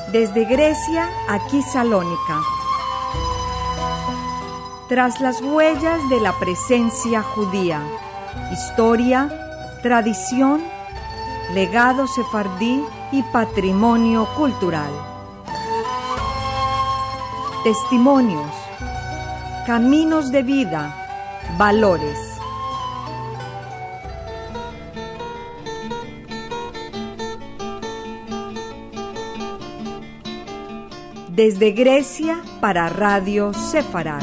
Desde Grecia, aquí Salónica. Tras las huellas de la presencia judía, historia, tradición, legado sefardí y patrimonio cultural. Testimonios, caminos de vida, valores. Desde Grecia para Radio Sefarad.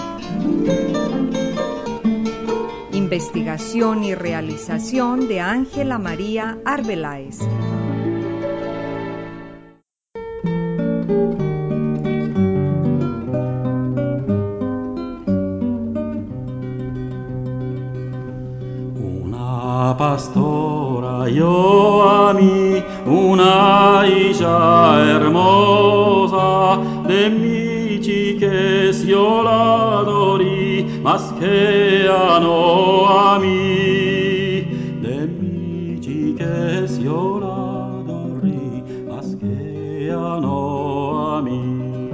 Investigación y realización de Ángela María Arbeláez. Una pastora yo a mí, una hija hermosa, de mi chiques yo la adorí, más que a mí. De mi chiques yo la adorí, más que a mí.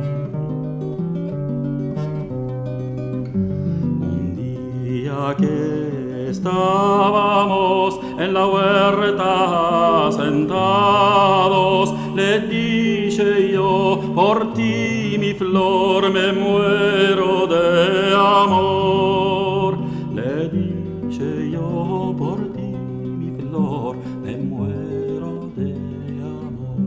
Un día que estábamos en la huerta sentados, le dije yo, por ti mi flor me muero de amor. Le dije yo, por ti mi flor me muero de amor.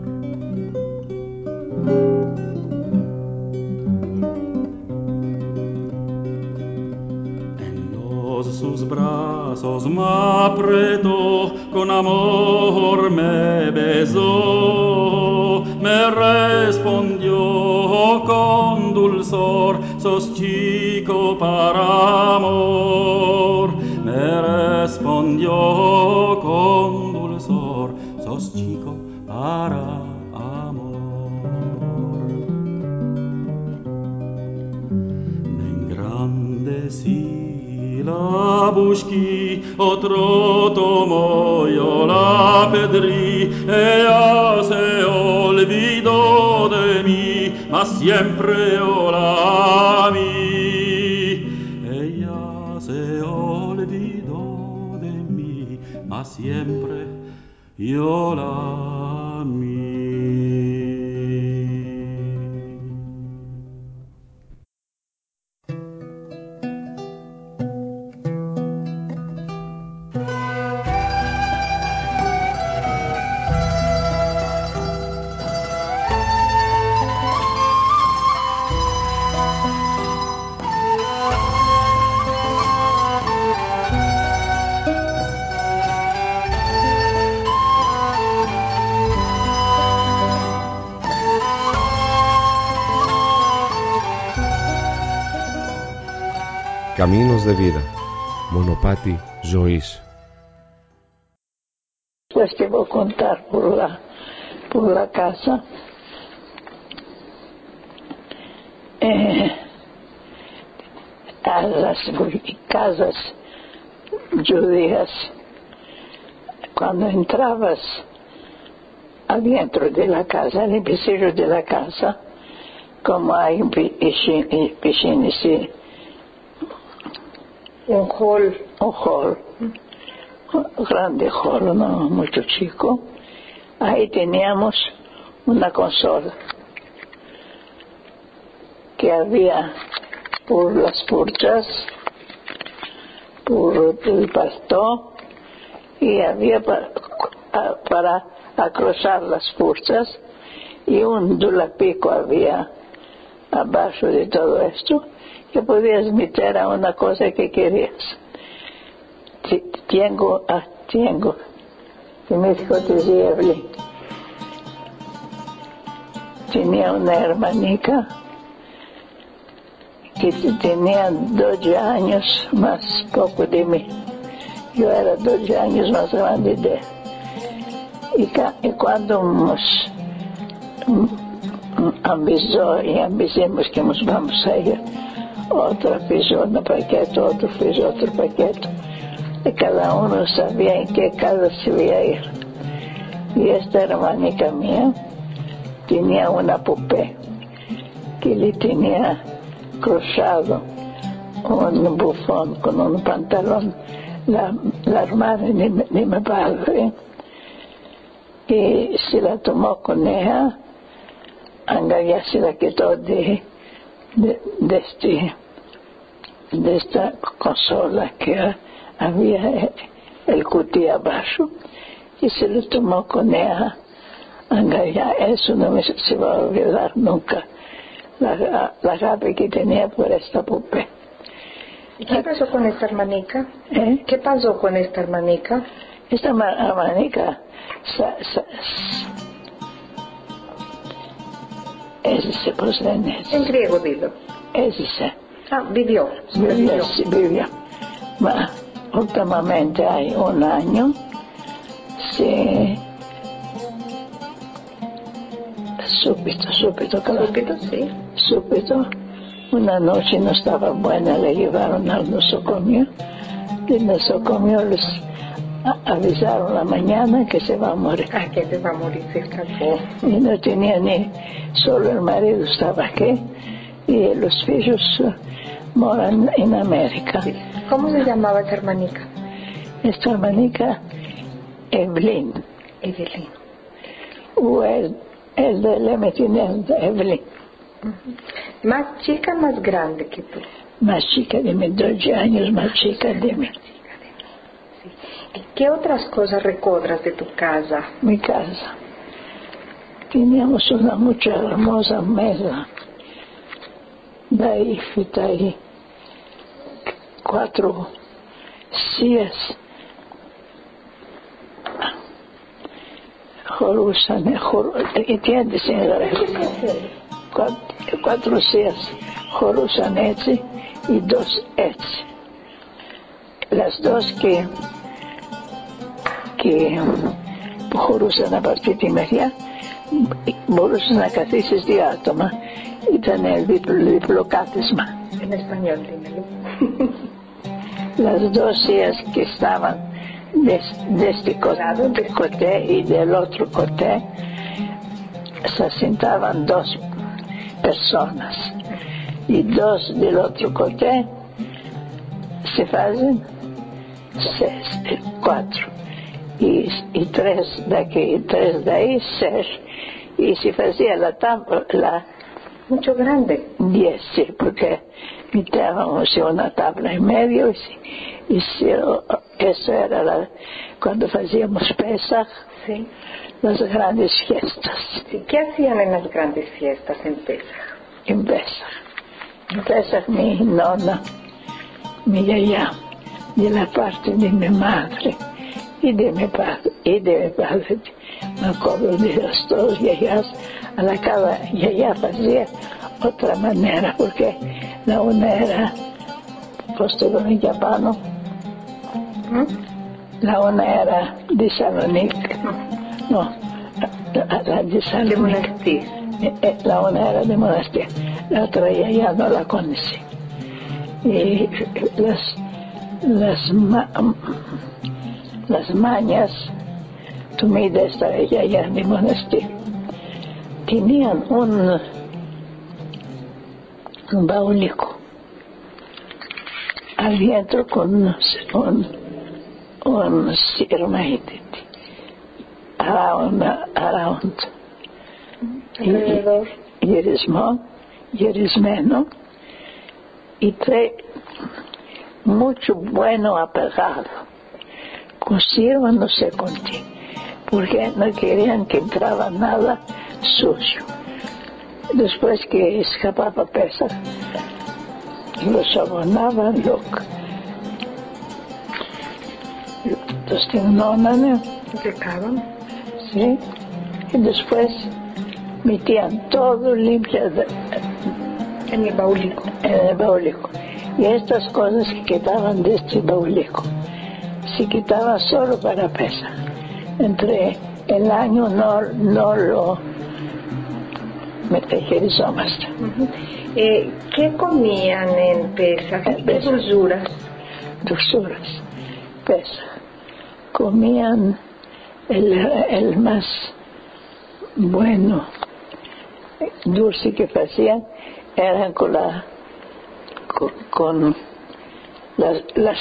Sus brazos me apretó, con amor me besó, me respondió con dulzor, sos chico para amor. Me respondió con dulzor, sos chico para amor. Me engrandecí la busqué, otro tomó, yo la pedrí, ella se olvidó de mí, mas siempre yo la amé. Ella se olvidó de mí, mas siempre yo la amé. Caminos de vida, μονοπάτι ζωής. Pues te voy a contar por la casa. A las casas judías, cuando entrabas adentro de la casa, en el pasillo de la casa, como hay un piscina, sí, un hall, un grande hall, no mucho chico. Ahí teníamos una consola que había por las puertas, por el pasto, y había para cruzar las puertas, y un dulapico había abajo de todo esto, que podías meter a una cosa que querías. Tengo, que me dijo decía Evelyn, tenía una hermanica que tenía 12 años más poco de mí. Yo era 12 años más grande de ella. Y cuando nos avisamos que nos vamos a ir, outra fez um paquete, outro fez outro paquete, e cada um sabia em que casa se ia ir. E esta hermanica minha tenía una pupé que le tenía cruzado un bufón con un pantalón, la hermana de mi padre, y se la tomó con ella, ya se la quitó de esta consola que había el cutie abajo, y se lo tomó con ella. Ya eso no se va a olvidar nunca, la rabia que tenía por esta pupé. ¿Qué pasó con esta hermanica? ¿Qué pasó con esta hermanica? Esta hermanica en griego dilo. Vivió. Vivió. Ma últimamente hay un año súbito, una noche no estaba buena, le llevaron al nosocomio. El nosocomio les avisaron la mañana que se va a morir. Que se va a morir, se escapó. Y no tenía solo el marido estaba aquí, y los hijos moran en América. Sí. ¿Cómo se llamaba esta hermanica? Esta hermanica, Evelyn. O el de me tenía Evelyn. ¿Más chica, más grande que tú? Más chica de mí, 12 años más chica de mí. Sí. ¿Y qué otras cosas recuerdas de tu casa? Mi casa. Teníamos una mucha hermosa mesa. De ahí, 4 sillas. ¿Entiendes, señora? 4 sillas, Jorusanetsi y 2 etsi. Las 2 que Jorusan a partir de media, Jorusan a catesis de átomo y tener diplocatisma. En español, dímelo. Las 2 sillas que estaban de este coté y del otro coté, se sentaban 2 personas, y 2 del otro coté se hacen 4, y 3 de aquí y 3 de ahí, 6, y se hacía la mucho grande. 10, sí, porque metíamos una tabla en medio, y eso era cuando hacíamos Pesach, sí, las grandes fiestas. Sí. ¿Qué hacían en las grandes fiestas en Pesach? En Pesach mi nonna, mi yaya, de la parte de mi madre y de mi padre, me acuerdo de los 2 yayas, a la cada yaya hacía otra manera, porque la una era postulón en Japano, la una era de Salonique, no, la de Salonique, la una era de Monasterio, la otra ya no la conocí. Y las mañas, tu mira esta ya de Monasterio, tenían un baulico adentro con un sirmaite around yerismeno, y trae mucho bueno apegado. Cosieron no sé con qué, porque no querían que entraba nada sucio. Después que escapaba Pesach, lo sabonaban, los tenonaban, ¿Secaban? ¿sí? Y después metían todo limpio en el baulico. Y estas cosas que quedaban de este baulico se quitaban solo para Pesach. Entre el año no lo metejerizó más. ¿Qué comían en Pesach? ¿Qué dulzuras? Pesach. Comían el más bueno, dulce que hacían eran con las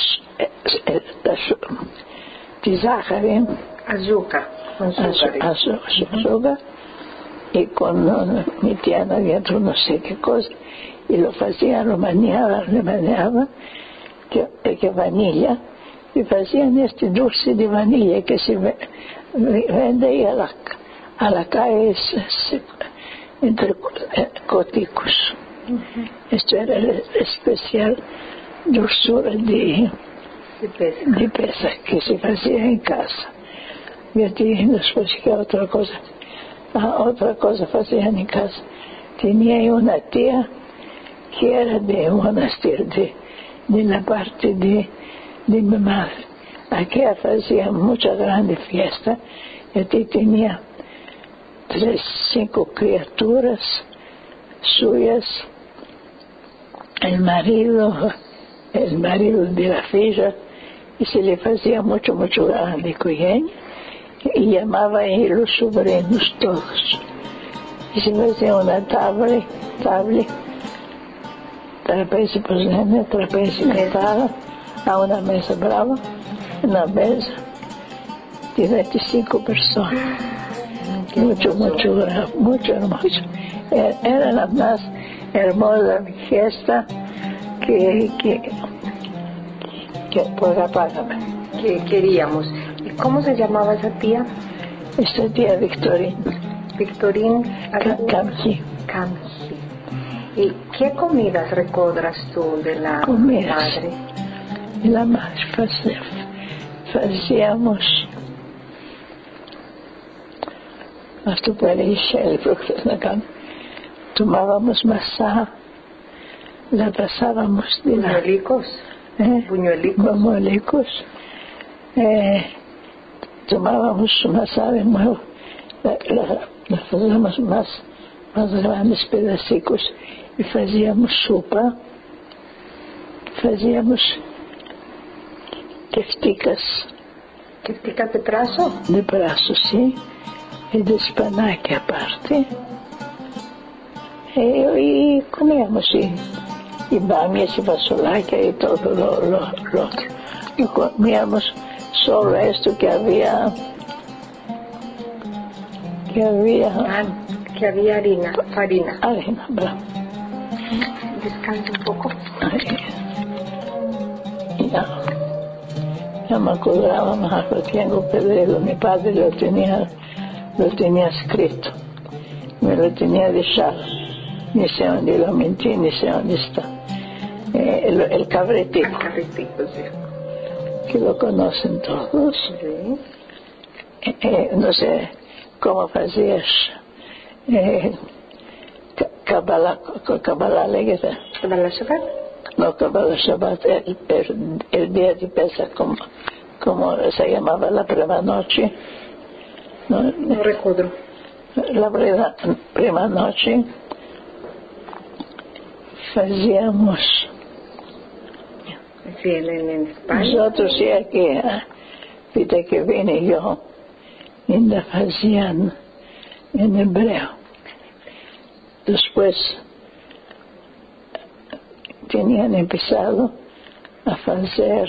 tizajas, ¿bien? Azúcar, con azúcar, y con mi tía adentro no sé qué cosa, y lo hacían, le maneaban, que vanilla, y hacían este dulce de vanilla que se vende ahí a la calle entre Coticos. Esto era el especial dulzura de pesa que se hacía en casa. Yo te dije después que otra cosa hacían en casa. Tenía una tía que era de un monasterio, de la parte de mi madre. Aquí hacía mucha grande fiesta. Yo tenía 5 criaturas suyas, el marido de la filla, y se le hacía mucho grande con ella, y llamaban a los sobrinos todos. Y se hacía una trapeza posena, trapeza cantada, a una mesa brava, una mesa de 25 personas. Mucho hermoso. Era la más hermosa fiesta que queríamos. ¿Y cómo se llamaba esa tía? Esta tía Victorine Camji. ¿Y qué comidas recuerdas tú de la madre? De la madre hacíamos hasta para el tomábamos masa, la pasábamos de buñuelicos, tomábamos masa de nuevo, la hacíamos más grandes pedacitos y hacíamos sopa, hacíamos kefticas de brazo, sí, y de espanaque aparte, y comíamos y bamias y fasolaca y todo lo otro. Y comíamos solo esto que había farina, bravo. Descansa un poco. Ya me acordaba más lo tengo perdido. Mi padre lo tenía escrito, me lo tenía dejado, ni sé dónde lo mentí, ni sé dónde está. El cabretico, sí. Que lo conocen todos. Sí. No sé cómo hacías Kabbalah Alegre. ¿Kabbalah Shabbat? No, Kabbalah Shabbat, el día de Pesach, como se llamaba la prima noche. No recuerdo. La prima noche hacíamos. Sí, en España. Nosotros sí aquí, desde que vine yo, ainda hacían en hebreo. Después tenían empezado a hacer,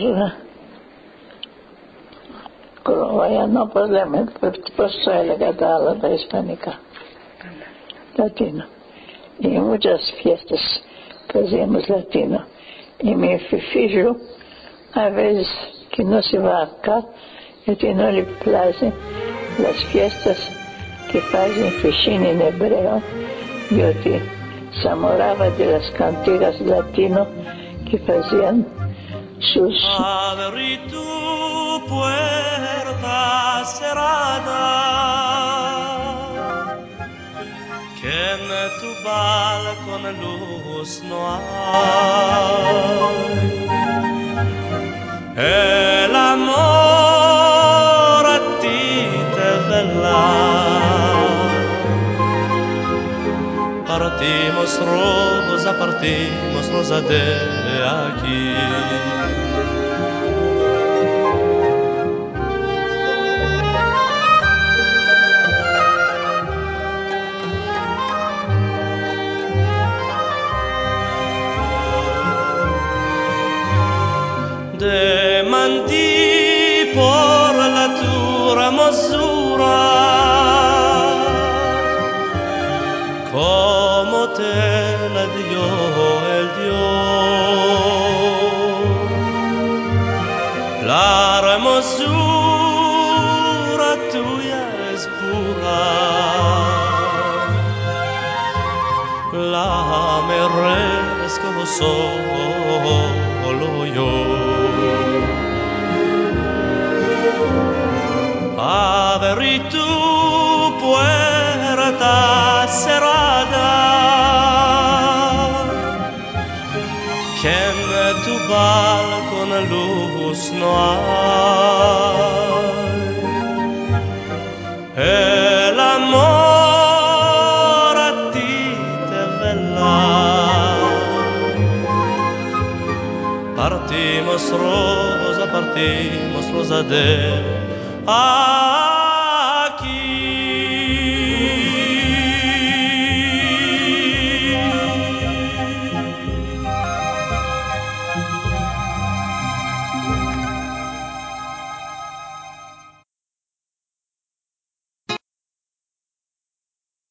no podemos, pues soy la catalana hispánica, latino. Y en muchas fiestas hacíamos latino. Y mi hijo, a veces que no se va acá, que no le place las fiestas que hacen fichín en hebreo, yo te zamoraba de las cantigas latino que hacían sus... Abrí tu puerta cerrada, que en tu balcón luz no hay. El amor a ti te vela. Partimos rosa de aquí. demandí por la tu hermosura, como te la dio el Dios. La hermosura tuya es pura, la merezco solo yo. Abrí tu puerta cerrada, que en tu balcón luz no hay. El amor a ti te vela, partimos rosa de